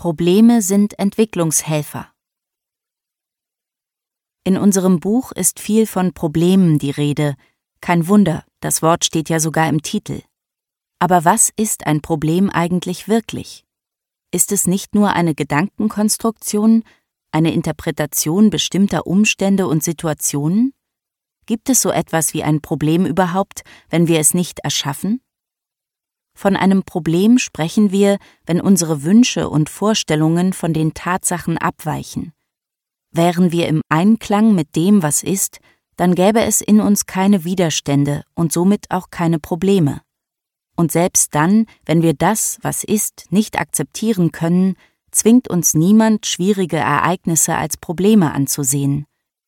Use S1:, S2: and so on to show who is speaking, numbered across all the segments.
S1: Probleme sind Entwicklungshelfer. In unserem Buch ist viel von Problemen die Rede. Kein Wunder, das Wort steht ja sogar im Titel. Aber was ist ein Problem eigentlich wirklich? Ist es nicht nur eine Gedankenkonstruktion, eine Interpretation bestimmter Umstände und Situationen? Gibt es so etwas wie ein Problem überhaupt, wenn wir es nicht erschaffen? Von einem Problem sprechen wir, wenn unsere Wünsche und Vorstellungen von den Tatsachen abweichen. Wären wir im Einklang mit dem, was ist, dann gäbe es in uns keine Widerstände und somit auch keine Probleme. Und selbst dann, wenn wir das, was ist, nicht akzeptieren können, zwingt uns niemand, schwierige Ereignisse als Probleme anzusehen.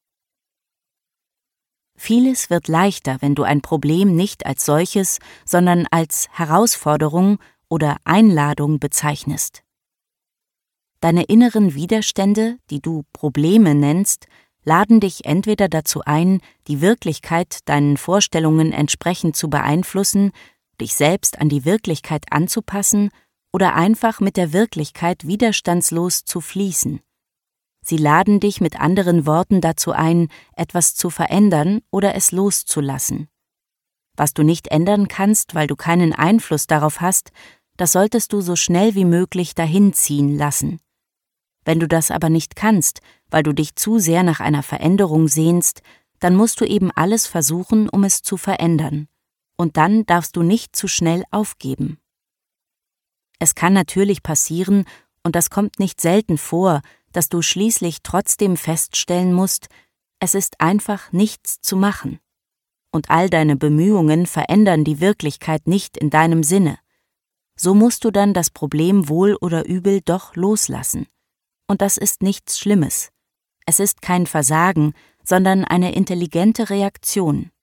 S1: Vieles wird leichter, wenn du ein Problem nicht als solches, sondern als Herausforderung oder Einladung bezeichnest. Deine inneren Widerstände, die du Probleme nennst, laden dich entweder dazu ein, die Wirklichkeit deinen Vorstellungen entsprechend zu beeinflussen, dich selbst an die Wirklichkeit anzupassen oder einfach mit der Wirklichkeit widerstandslos zu fließen. Sie laden dich mit anderen Worten dazu ein, etwas zu verändern oder es loszulassen. Was du nicht ändern kannst, weil du keinen Einfluss darauf hast, das solltest du so schnell wie möglich dahinziehen lassen. Wenn du das aber nicht kannst, weil du dich zu sehr nach einer Veränderung sehnst, dann musst du eben alles versuchen, um es zu verändern. Und dann darfst du nicht zu schnell aufgeben. Es kann natürlich passieren, und das kommt nicht selten vor, dass du schließlich trotzdem feststellen musst, es ist einfach nichts zu machen. Und all deine Bemühungen verändern die Wirklichkeit nicht in deinem Sinne. So musst du dann das Problem wohl oder übel doch loslassen. Und das ist nichts Schlimmes. Es ist kein Versagen, sondern eine intelligente Reaktion.